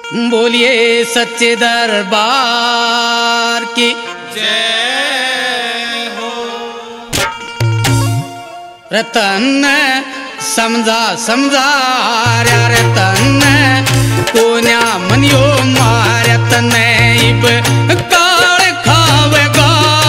बोलिए सच्चे दरबार की जय हो। रतन समझा समझा रतन कोन्या मनियो मार्या तनैब काल खावेगा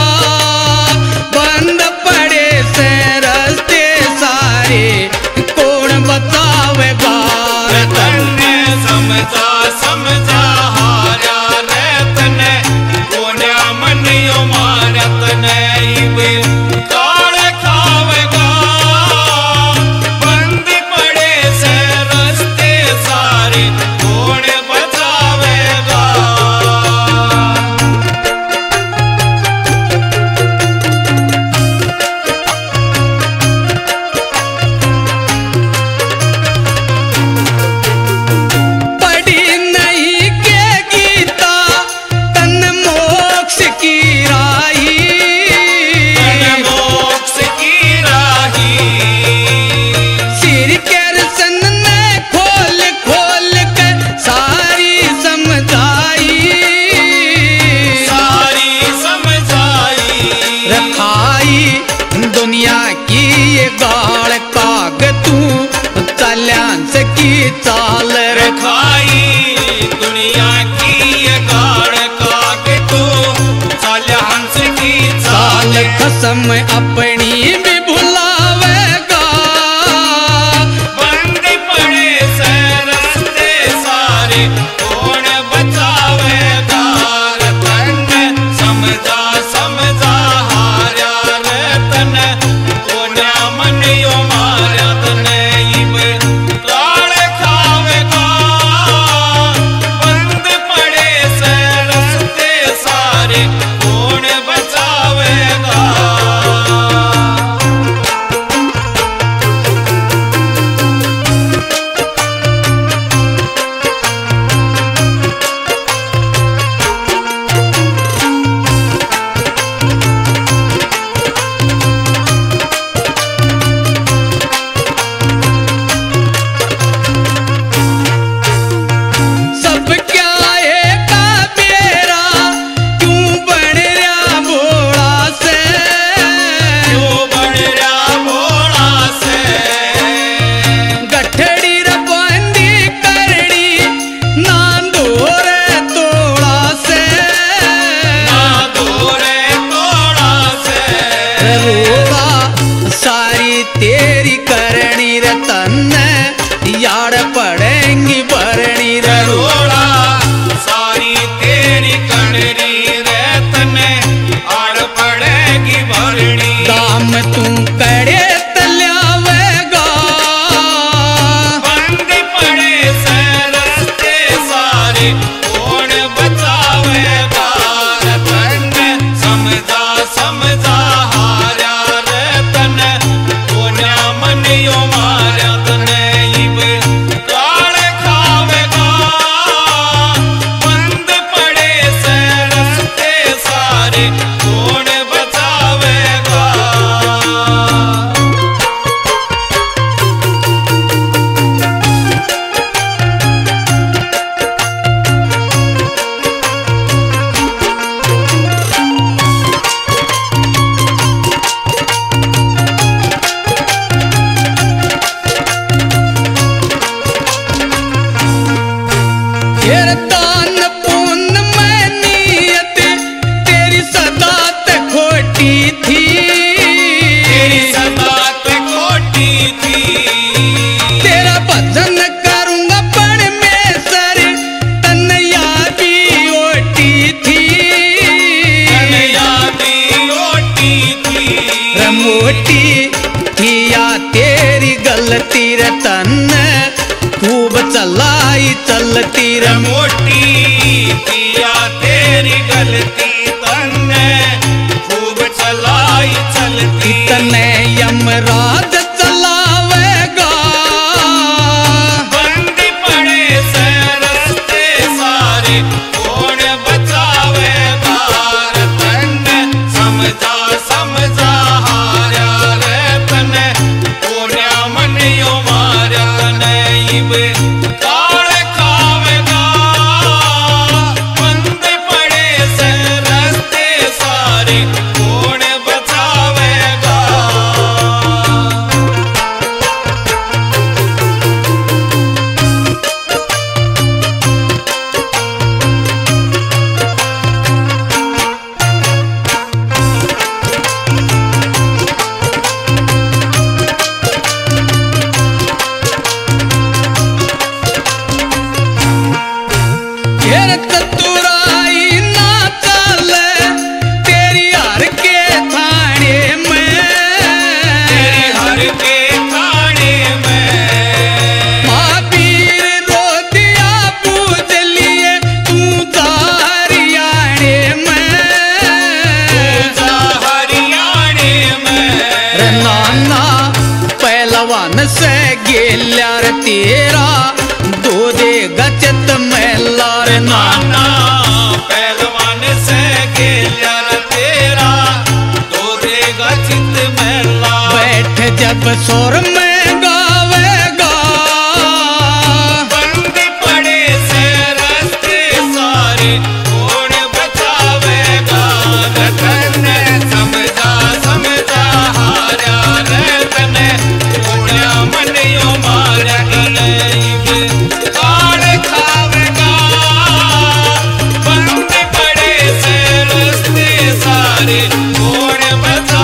बंद पड़े से रस्ते सारे कौन बतावेगा। रतन समझा समझा हारा रतन कोन्या मनियो मार्या तनैब काल खावेगा बंद पड़े से रस्ते सारे कौन बचावेगा। पढ़ी नहीं के गीता तन मोक्ष की राही मोक्ष की राही सिर के रसन ने खोल खोल कर सारी समझाई रखाई दुनिया की ये गाड़ काग तू चल्यान से की चाल रखाई दुनिया की ये गाड़ काग तू चाल हंस की चाल चाल कसम अपनी भी भुलावेगा बंद पड़े से रस्ते सारे कौन बचावेगा। रतन समझा समझा हारा रतन कोन्या मनियो मार्या तनैब काल खावेगा बंद पड़े से रस्ते सारे कौन बचावेगा। सब क्या है का बेरा क्यों बन रहा भोला से क्यों बन रहा भोला से गठड़ी रबंदी करड़ी नांदोर तोड़ा से ना दूरे तोड़ा से रोड़ा सारी तेरी करणी रतन याड़ पड़ेंगी भरणी रोड़ा रोड़ा सारी तेरी कणरी रतन आड़ पड़ेगी भरणी दाम तू करे तल्यावेगा बंद पड़े से रस्ते सारे कौन बचावेगा। रतन समझा समझा हारा रतन कोन्या मनियो मार्या तनैब काल खावेगा बंद पड़े से रस्ते सारे कौन बचावेगा। फिर दान पुण्य में नियत तेरी सदा तक खोटी थी तेरी सदात खोटी थी तेरा भजन करूंगा पण में सर तनया भी ओटी थी कन्हैया भी ओटी थी रमोटी किया तेरी गलती रतन खूब चलाई चलती मोटी किया तेरी गलती तन्ने खूब चलाई चलती तने यमराज चलावेगा बंद पड़े से रस्ते सारे कौन बचावेगा। रतन समझा समझा हारा रतन कोन्या मनियो मार्या तनैब काल खावेगा तेरा दो देगा चित मेला रे नाना पहलवान से खेलिया रे तेरा दो देगा चित मेला बैठ जब सुर में गावेगा बंद पड़े से रास्ते सारे कौन बचावेगा रतन समझा समझा हारा रतन उड़ा मन यो मारा काल खावेगा बंद पड़े से रास्ते सारे कौन बचावेगा